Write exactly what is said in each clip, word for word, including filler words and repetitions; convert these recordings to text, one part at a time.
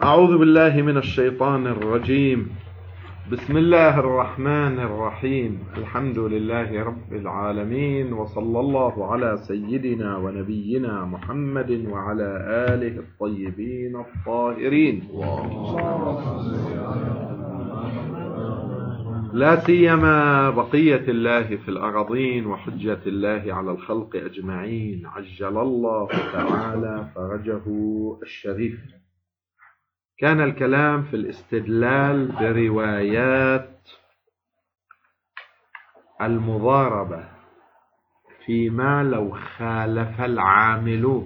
أعوذ بالله من الشيطان الرجيم. بسم الله الرحمن الرحيم. الحمد لله رب العالمين، وصلى الله على سيدنا ونبينا محمد وعلى آله الطيبين الطاهرين، لا سيما بقية الله في الأراضين وحجة الله على الخلق أجمعين، عجل الله تعالى فرجه الشريف. كان الكلام في الاستدلال بروايات المضاربة فيما لو خالف العامل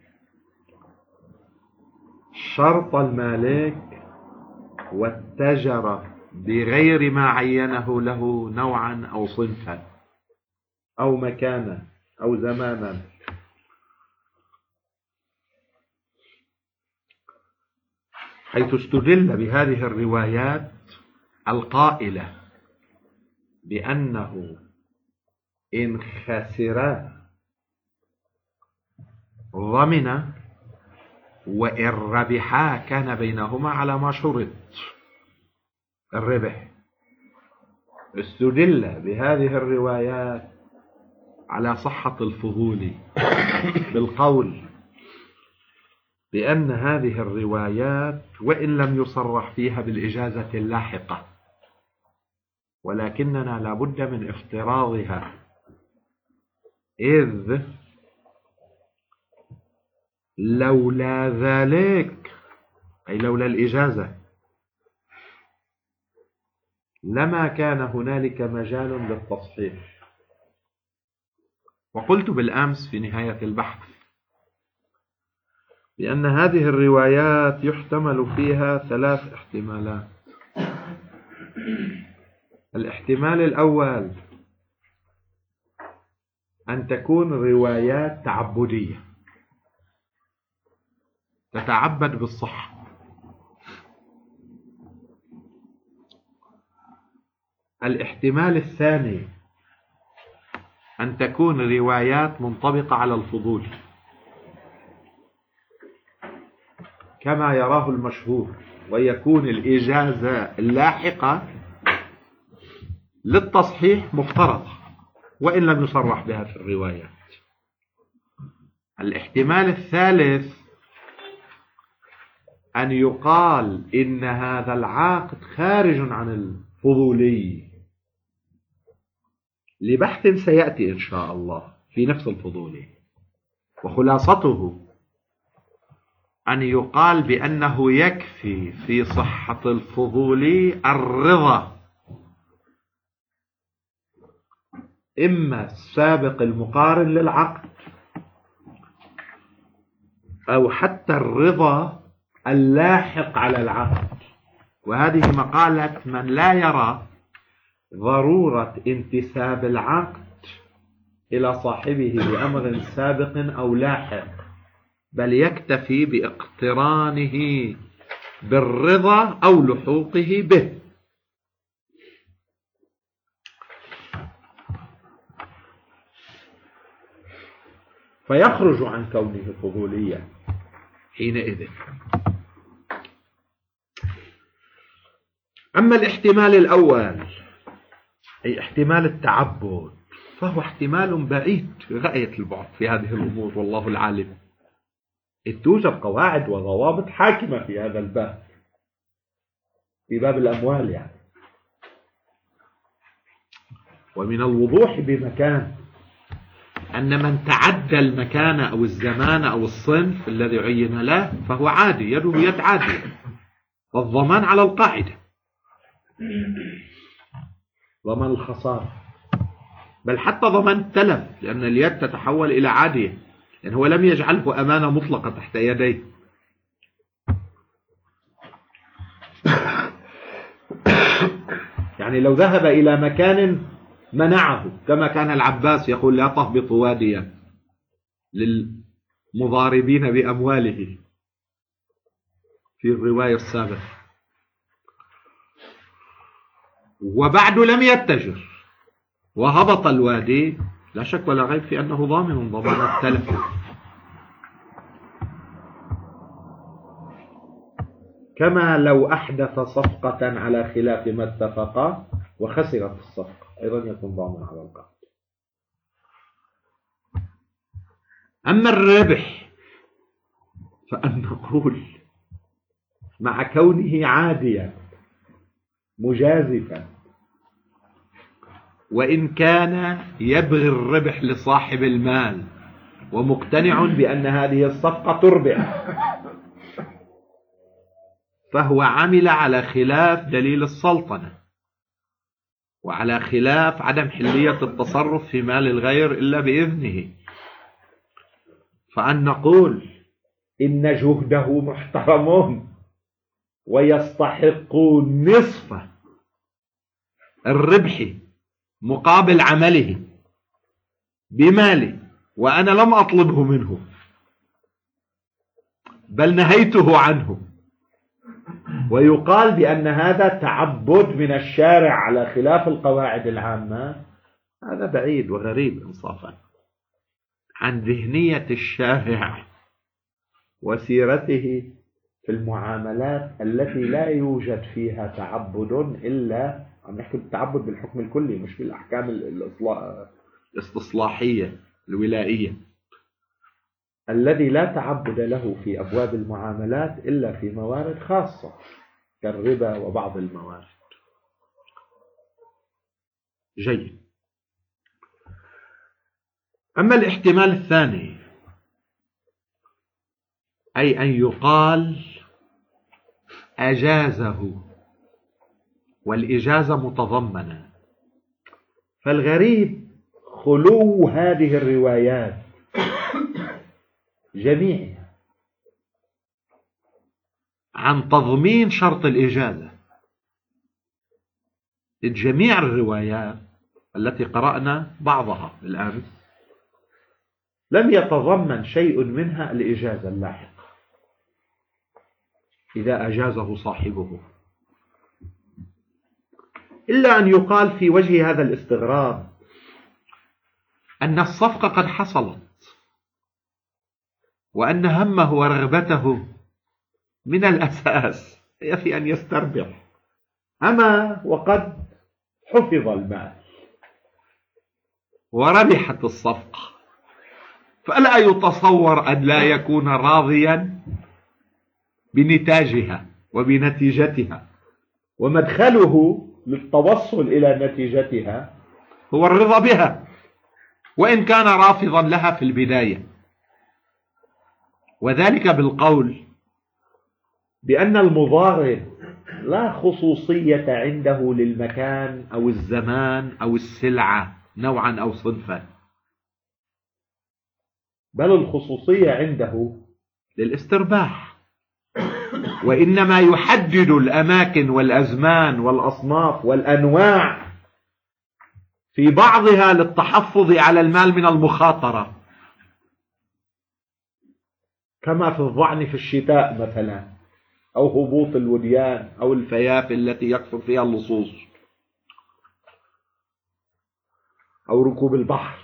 شرط المالك واتجر بغير ما عينه له نوعا أو صنفا أو مكانا أو زمانا، حيث استدل بهذه الروايات القائلة بأنه إن خسر ضمن، وإن ربحا كان بينهما على ما شرط الربح. استدل بهذه الروايات على صحة الفضول بالقول بأن هذه الروايات وإن لم يصرح فيها بالإجازة اللاحقة، ولكننا لابد من افتراضها، إذ لولا ذلك أي لولا الإجازة لما كان هنالك مجال للتصحيح. وقلت بالأمس في نهاية البحث بأن هذه الروايات يحتمل فيها ثلاث احتمالات. الاحتمال الأول أن تكون روايات تعبدية تتعبد بالصحة. الاحتمال الثاني أن تكون روايات منطبقة على الفضول كما يراه المشهور، ويكون الإجازة اللاحقة للتصحيح مفترضة وإن لم يصرح بها في الروايات. الاحتمال الثالث أن يقال إن هذا العقد خارج عن الفضولي لبحث سيأتي إن شاء الله في نفس الفضولي، وخلاصته أن يقال بأنه يكفي في صحة الفضول الرضا، إما السابق المقارن للعقد أو حتى الرضا اللاحق على العقد. وهذه مقالة من لا يرى ضرورة انتساب العقد إلى صاحبه بأمر سابق أو لاحق، بل يكتفي باقترانه بالرضا أو لحوقه به. فيخرج عن كونه فضوليا حينئذ. أما الاحتمال الأول أي احتمال التعبد فهو احتمال بعيد غاية البعد في هذه الأمور، والله العالم. إذ توجد قواعد وضوابط حاكمة في هذا الباب، في باب الأموال يعني. ومن الوضوح بمكان أن من تعدى المكان أو الزمان أو الصنف الذي عين له فهو عادي، يده يد عادية، والضمان على القاعدة، ضمان الخسارة، بل حتى ضمان التلف، لأن اليد تتحول إلى عادية، لأنه هو لم يجعله أمانة مطلقة تحت يديه. يعني لو ذهب إلى مكان منعه، كما كان العباس يقول لا تهبطوا واديا للمضاربين بأمواله في الرواية السابقة، وبعد لم يتجر وهبط الوادي، لا شك ولا ريب في أنه ضامن ضمان التلف. كما لو أحدث صفقة على خلاف ما اتفقا وخسرت الصفقة، أيضا يكون ضامن على القرض. أما الربح فأن نقول مع كونه عاديا مجازفا، وإن كان يبغي الربح لصاحب المال ومقتنع بأن هذه الصفقة تربح، فهو عمل على خلاف دليل السلطنة وعلى خلاف عدم حلية التصرف في مال الغير إلا بإذنه. فأن نقول إن جهده محترم ويستحق نصف الربح مقابل عمله بماله، وأنا لم أطلبه منه بل نهيته عنه، ويقال بأن هذا تعبد من الشارع على خلاف القواعد العامة، هذا بعيد وغريب إنصافا عن ذهنية الشارع وسيرته في المعاملات التي لا يوجد فيها تعبد إلا، عم نحكي بالتعبد بالحكم الكلي مش بالأحكام الاستصلاحية الولائية، الذي لا تعبد له في أبواب المعاملات إلا في موارد خاصة كالربا وبعض الموارد. جيد. أما الاحتمال الثاني، أي أن يقال أجازه والإجازة متضمنة، فالغريب خلو هذه الروايات جميعها عن تضمين شرط الإجازة. جميع الروايات التي قرأنا بعضها بالأمس لم يتضمن شيء منها الإجازة اللاحقة إذا أجازه صاحبه، إلا أن يقال في وجه هذا الاستغراب أن الصفقة قد حصلت وأن همه ورغبته من الأساس هي في أن يستربح، أما وقد حفظ المال وربحت الصفقة، فلا يتصور أن لا يكون راضيا بنتاجها وبنتيجتها، ومدخله للتوصل إلى نتيجتها هو الرضا بها وإن كان رافضا لها في البداية، وذلك بالقول بأن المضارب لا خصوصية عنده للمكان أو الزمان أو السلعة نوعا أو صنفا، بل الخصوصية عنده للاسترباح، وإنما يحدد الأماكن والأزمان والأصناف والأنواع في بعضها للتحفظ على المال من المخاطرة، كما في الظعن في الشتاء مثلا، أو هبوط الوديان أو الفيافي التي يكثر فيها اللصوص، أو ركوب البحر،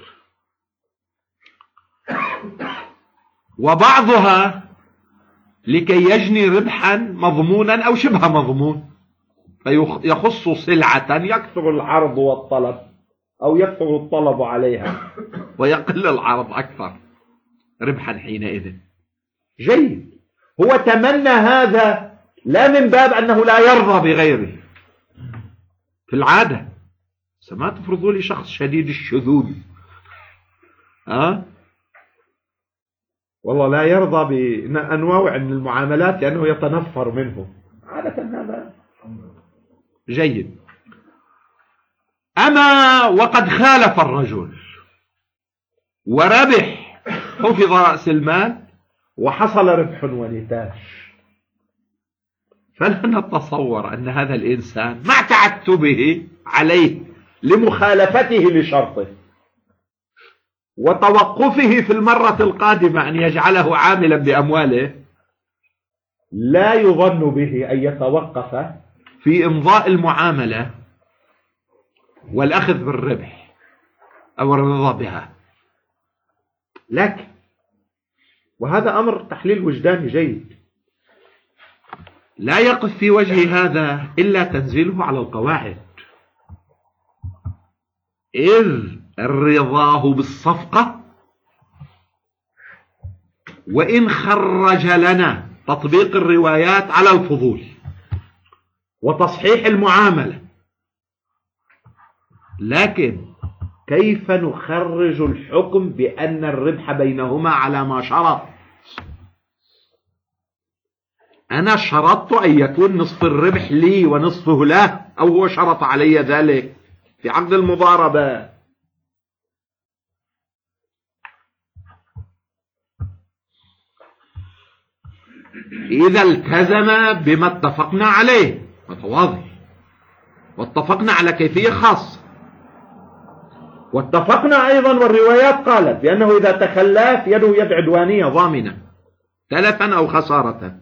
وبعضها لكي يجني ربحا مضمونا أو شبه مضمون، فيخص سلعة يكثر العرض والطلب أو يكثر الطلب عليها ويقل العرض أكثر ربحا حينئذ. جيد. هو تمنى هذا لا من باب أنه لا يرضى بغيره في العادة، سما تفرضوا لي شخص شديد الشذوذ أه؟ والله لا يرضى بأنواع من المعاملات لأنه يتنفر منه عادة هذا. جيد. أما وقد خالف الرجل وربح، حفظ رأس المال وحصل ربح ونتاج، فلا نتصور أن هذا الإنسان مع تعتبه عليه لمخالفته لشرطه وتوقفه في المرة القادمة أن يجعله عاملا بأمواله، لا يظن به أن يتوقف في إمضاء المعاملة والأخذ بالربح أو الرضا بها. لكن وهذا أمر تحليل وجداني جيد، لا يقف في وجه هذا إلا تنزيله على القواعد، إذ رضاه بالصفقة وإن خرج لنا تطبيق الروايات على الفضول وتصحيح المعاملة، لكن كيف نخرج الحكم بأن الربح بينهما على ما شرط؟ أنا شرطت أن يكون نصف الربح لي ونصفه له، أو هو شرط علي ذلك في عقد المضاربة. إذا التزم بما اتفقنا عليه متواضع، واتفقنا على كيفية خاصة، واتفقنا أيضا والروايات قالت بأنه إذا تخلى يده يد عدوانية ضامنة تلفا أو خسارة.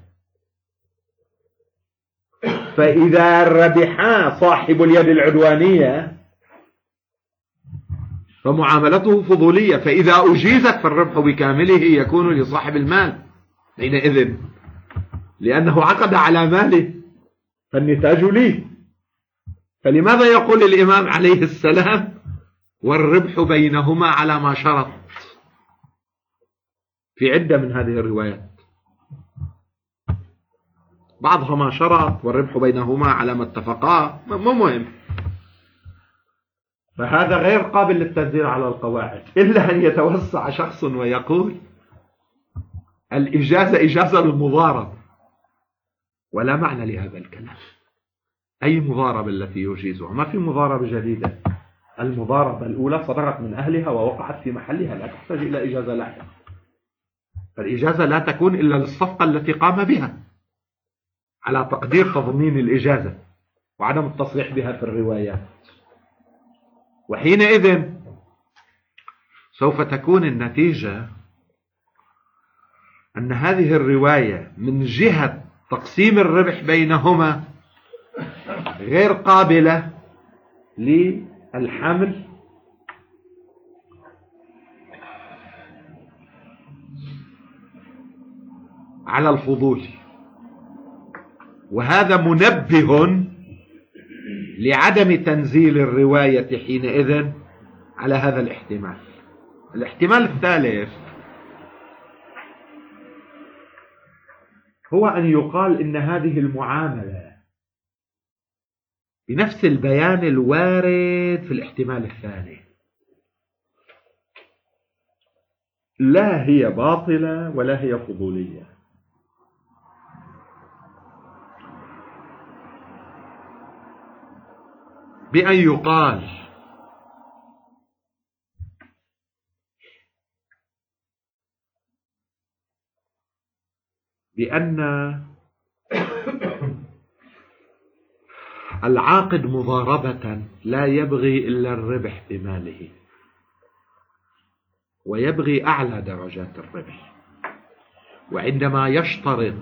فإذا ربح صاحب اليد العدوانية فمعاملته فضولية، فإذا أجيزت فالربح بكامله يكون لصاحب المال حينئذ، لأنه عقد على ماله فالنتاج لي. فلماذا يقول الإمام عليه السلام والربح بينهما على ما شرط في عدة من هذه الروايات؟ بعضها ما شرط والربح بينهما على ما اتفقا، مو مهم. فهذا غير قابل للتنزيل على القواعد، إلا أن يتوسع شخص ويقول الإجازة إجازة للمضاربة، ولا معنى لهذا الكلام. أي مضاربة التي يجيزها؟ ما في مضاربة جديدة، المضاربة الأولى صدرت من أهلها ووقعت في محلها، لا تحتاج إلى إجازة لاحقة. فالإجازة لا تكون إلا للصفقة التي قام بها على تقدير تضمين الإجازة وعدم التصريح بها في الروايات. وحينئذ سوف تكون النتيجة أن هذه الرواية من جهة تقسيم الربح بينهما غير قابلة للحمل على الفضول، وهذا منبه لعدم تنزيل الرواية حينئذ على هذا الاحتمال. الاحتمال الثالث هو أن يقال إن هذه المعاملة بنفس البيان الوارد في الاحتمال الثاني لا هي باطلة ولا هي فضولية، بأن يقال بأن العاقد مضاربة لا يبغي إلا الربح بماله، ويبغي أعلى درجات الربح، وعندما يشترط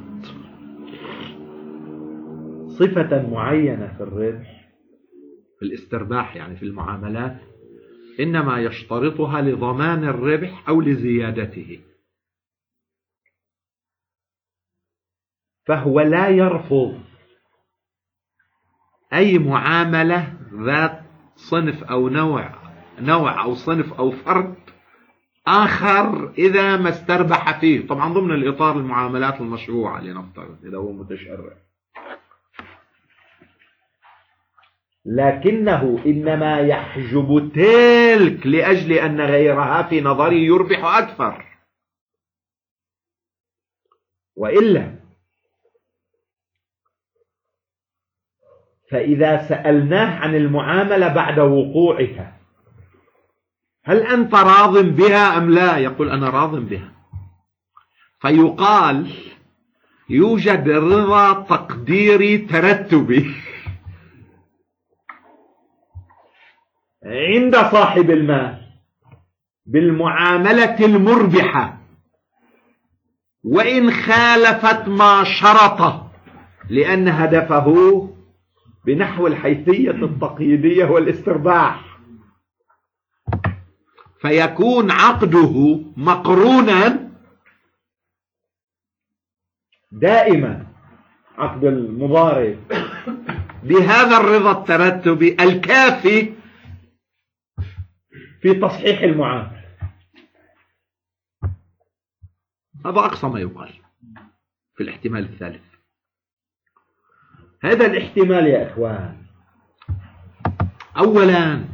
صفة معينة في الربح في الاسترباح يعني في المعاملات إنما يشترطها لضمان الربح أو لزيادته، فهو لا يرفض أي معاملة ذات صنف أو نوع نوع أو صنف أو فرد آخر إذا ما استربح فيه، طبعا ضمن الإطار المعاملات المشروعة لنفترض إذا هو متشرع، لكنه إنما يحجب تلك لأجل أن غيرها في نظري يربح أكثر. وإلا فإذا سألناه عن المعاملة بعد وقوعها هل أنت راض بها أم لا؟ يقول أنا راض بها، فيقال يوجد رضا تقديري ترتبي عند صاحب المال بالمعاملة المربحة وإن خالفت ما شرط، لأن هدفه بنحو الحيثية التقييدية والاسترباح، فيكون عقده مقرونا دائما عقد المضارب بهذا الرضا الترتبي الكافي في تصحيح المعاملة. هذا أقصى ما يقال في الاحتمال الثالث. هذا الاحتمال يا إخوان أولا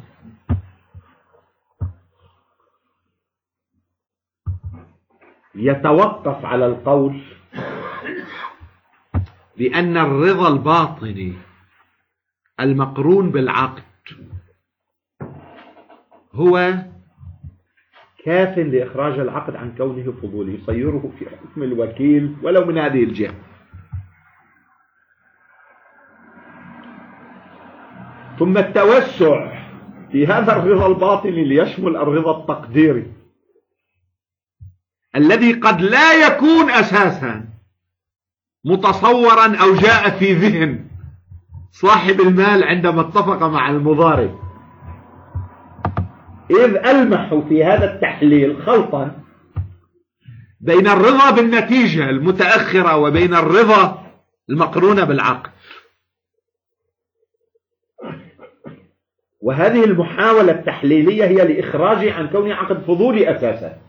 يتوقف على القول بأن الرضا الباطني المقرون بالعقد هو كاف لإخراج العقد عن كونه فضولي، يصيره في حكم الوكيل ولو من هذه الجهة. ثم التوسع في هذا الرضا الباطني ليشمل الرضا التقديري الذي قد لا يكون أساسا متصورا أو جاء في ذهن صاحب المال عندما اتفق مع المضارب، إذ ألمحوا في هذا التحليل خلطا بين الرضا بالنتيجة المتأخرة وبين الرضا المقرونة بالعقد. وهذه المحاولة التحليلية هي لإخراجه عن كونه عقد فضولي أساسا.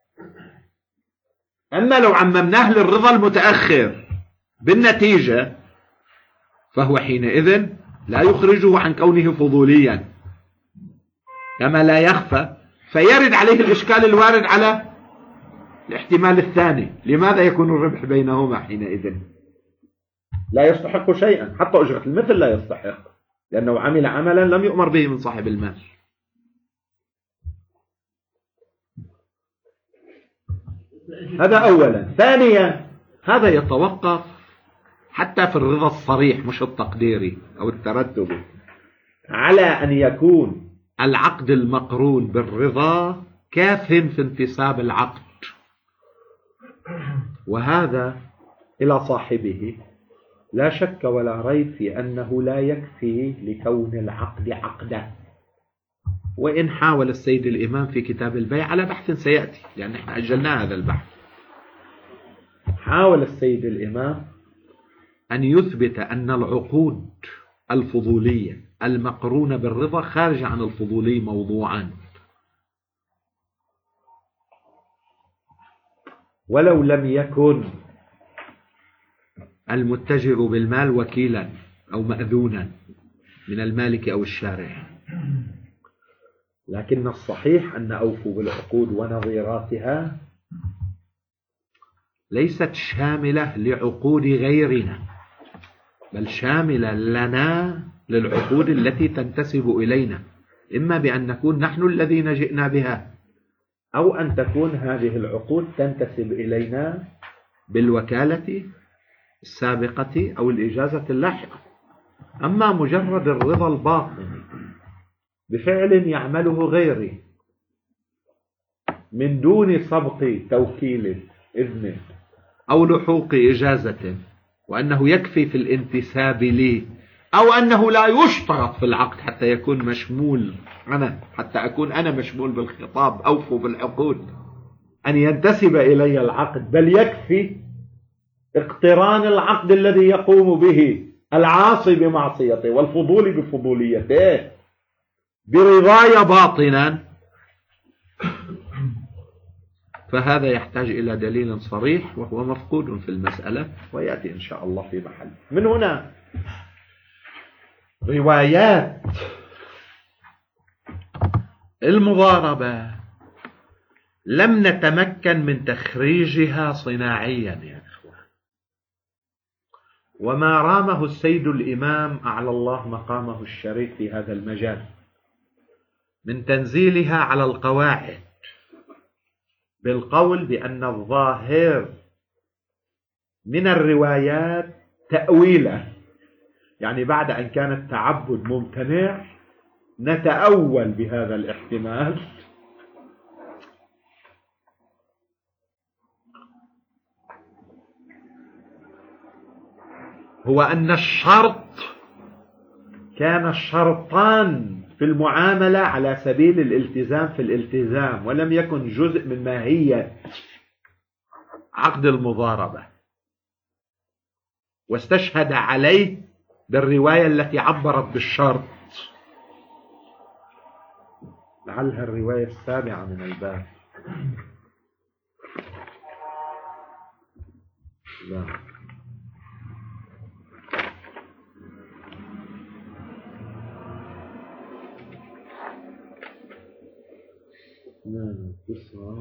أما لو عممناه للرضا المتأخر بالنتيجة فهو حينئذ لا يخرجه عن كونه فضوليا كما لا يخفى، فيرد عليه الإشكال الوارد على الاحتمال الثاني: لماذا يكون الربح بينهما حينئذ؟ لا يستحق شيئا، حتى أجرة المثل لا يستحق، لأنه عمل عملا لم يؤمر به من صاحب المال. هذا أولا. ثانيا هذا يتوقف حتى في الرضا الصريح مش التقديري أو الترتبي على أن يكون العقد المقرون بالرضا كاف في انتساب العقد، وهذا إلى صاحبه لا شك ولا ريب في أنه لا يكفي لكون العقد عقدا. وإن حاول السيد الإمام في كتاب البيع على بحث سيأتي، لأن احنا أجلنا هذا البحث، حاول السيد الإمام أن يثبت أن العقود الفضولية المقرونة بالرضا خارج عن الفضولي موضوعا، ولو لم يكن المتجر بالمال وكيلا أو مأذونا من المالك أو الشارع. لكن الصحيح أن أوفوا بالعقود ونظيراتها ليست شاملة لعقود غيرنا، بل شاملة لنا للعقود التي تنتسب إلينا، إما بأن نكون نحن الذين جئنا بها، أو أن تكون هذه العقود تنتسب إلينا بالوكالة السابقة أو الإجازة اللاحقة. أما مجرد الرضا الباطني بفعل يعمله غيري من دون سبق توكيل إذن أو لحوق إجازة، وأنه يكفي في الانتساب لي، أو أنه لا يشترط في العقد حتى يكون مشمول أنا، حتى أكون أنا مشمول بالخطاب أوفوا بالعقود أن ينتسب إلي العقد، بل يكفي اقتران العقد الذي يقوم به العاصي بمعصيته والفضول بفضوليته برضاي باطنا، فهذا يحتاج إلى دليل صريح وهو مفقود في المسألة، ويأتي إن شاء الله في محل. من هنا روايات المضاربة لم نتمكن من تخريجها صناعيا يا إخوة، وما رامه السيد الإمام أعلى الله مقامه الشريف في هذا المجال من تنزيلها على القواعد بالقول بأن الظاهر من الروايات تأويله، يعني بعد أن كان التعبد ممتنع نتأول بهذا الاحتمال هو أن الشرط كان شرطان في المعاملة على سبيل الالتزام في الالتزام، ولم يكن جزء من ماهية عقد المضاربة. واستشهد عليه بالرواية التي عبرت بالشرط. لعلها الرواية السابعة من الباب. لا لا تسعة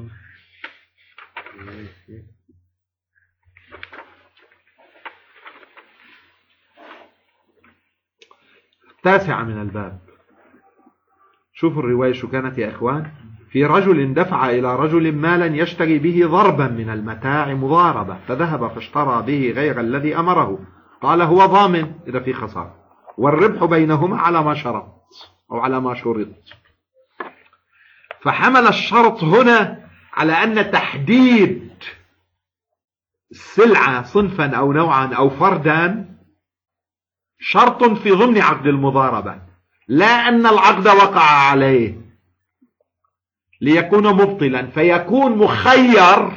التاسعة من الباب. شوفوا الرواية شو كانت يا إخوان. في رجل دفع إلى رجل مالا يشتري به ضربا من المتاع مضاربة، فذهب فاشترى به غير الذي أمره، قال هو ضامن إذا في خسارة، والربح بينهما على ما شرط أو على ما شرط. فحمل الشرط هنا على أن تحديد السلعة صنفا أو نوعا أو فردا شرط في ضمن عقد المضاربة، لا أن العقد وقع عليه ليكون مبطلا، فيكون مخير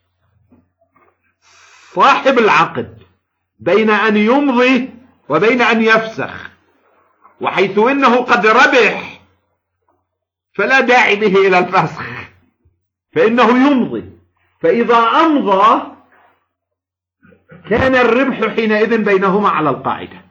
صاحب العقد بين أن يمضي وبين أن يفسخ، وحيث إنه قد ربح فلا داعي به إلى الفسخ، فإنه يمضي. فإذا أمضى كان الربح حينئذ بينهما على القاعدة.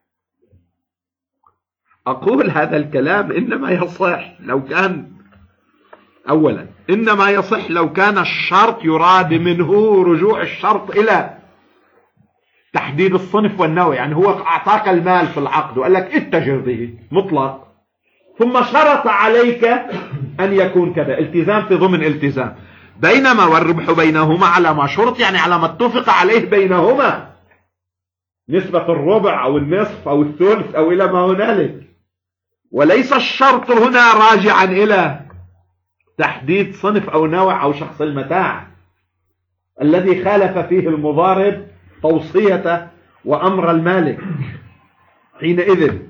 أقول هذا الكلام إنما يصح لو كان أولا إنما يصح لو كان الشرط يراد منه رجوع الشرط إلى تحديد الصنف والنوع. يعني هو أعطاك المال في العقد وقال لك اتجر به مطلق، ثم شرط عليك أن يكون كذا، التزام في ضمن التزام، بينما والربح بينهما على ما شرط، يعني على ما اتفق عليه بينهما، نسبة الربع أو النصف أو الثلث أو إلى ما هنالك. وليس الشرط هنا راجعا إلى تحديد صنف أو نوع أو شخص المتاع الذي خالف فيه المضارب توصيته وأمر المالك حينئذ.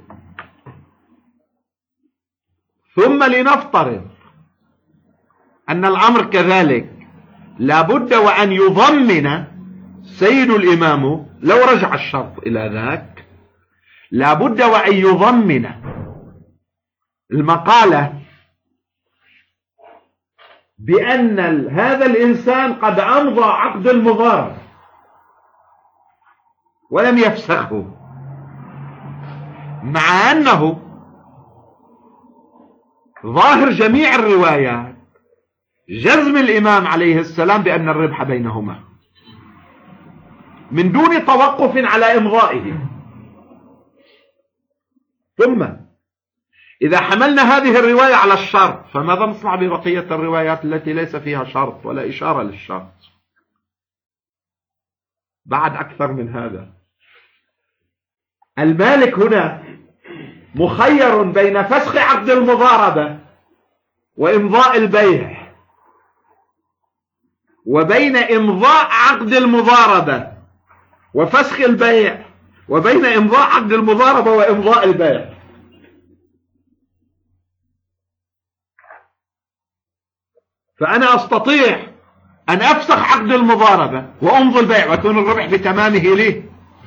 ثم لنفترض أن الأمر كذلك، لابد وأن يضمن سيد الإمام لو رجع الشرط إلى ذاك، لابد وأن يضمن المقالة بأن هذا الإنسان قد أمضى عقد المضاربة ولم يفسخه، مع أنه ظاهر جميع الروايات جزم الإمام عليه السلام بأن الربح بينهما من دون توقف على إمضائه. ثم إذا حملنا هذه الرواية على الشرط، فماذا نصنع ببقية الروايات التي ليس فيها شرط ولا إشارة للشرط؟ بعد أكثر من هذا، المالك هنا مخير بين فسخ عقد المضاربة وإمضاء البيع، وبين إمضاء عقد المضاربة وفسخ البيع، وبين إمضاء عقد المضاربة وإمضاء البيع. فأنا أستطيع أن أفسخ عقد المضاربة وأمضي البيع ويكون الربح بتمامه لي،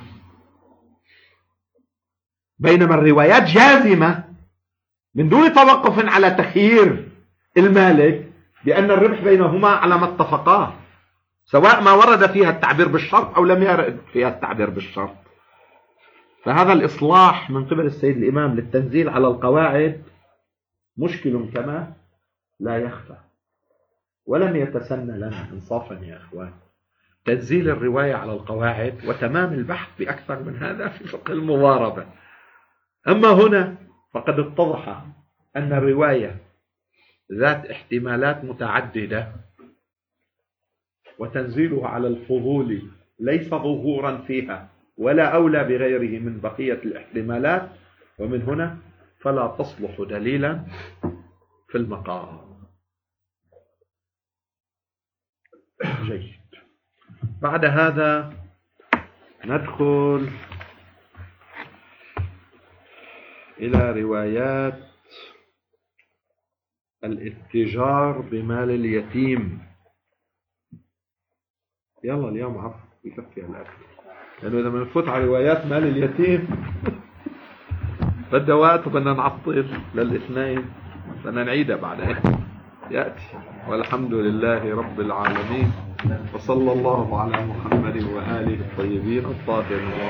بينما الروايات جازمة من دون توقف على تخيير المالك بأن الربح بينهما على ما اتفقاه، سواء ما ورد فيها التعبير بالشرط أو لم يرد فيها التعبير بالشرط. فهذا الإصلاح من قبل السيد الإمام للتنزيل على القواعد مشكل كما لا يخفى، ولم يتسنى لنا إنصافا يا أخوان تنزيل الرواية على القواعد وتمام البحث بأكثر من هذا في فقه المضاربة. أما هنا فقد اتضح أن الرواية ذات احتمالات متعددة، وتنزيلها على الفضول ليس ظهورا فيها ولا أولى بغيره من بقية الاحتمالات، ومن هنا فلا تصلح دليلا في المقام. جيد. بعد هذا ندخل إلى روايات الاتجار بمال اليتيم. يلا اليوم عفو يكفي الأكل. لأنه إذا بنفوت على روايات مال اليتيم بدها وقت وبدنا نعطل للاثنين، بدنا نعيدها بعدين يأتي. والحمد لله رب العالمين، وصلى الله على محمد وآله الطيبين الطاهرين.